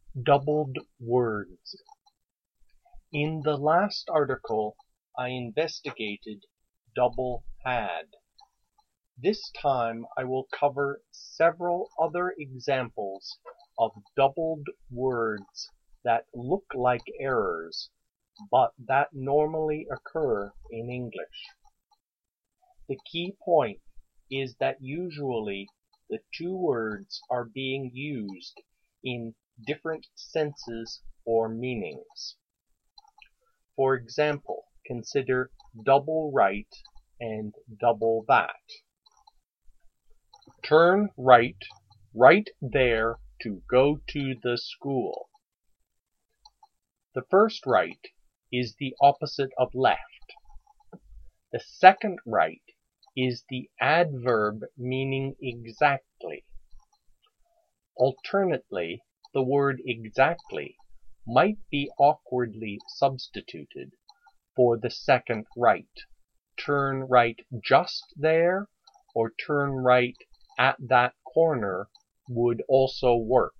Doubled words. In the last article, I investigated double had. This time I will cover several other examples of doubled words that look like errors, but that normally occur in English. The key point is that usually the two words are being used in different senses or meanings. For example, consider double right and double that. Turn right, right there to go to the school. The first right is the opposite of left. The second right is the adverb meaning exactly. Alternately, the word exactly might be awkwardly substituted for the second right. Turn right just there or turn right at that corner would also work.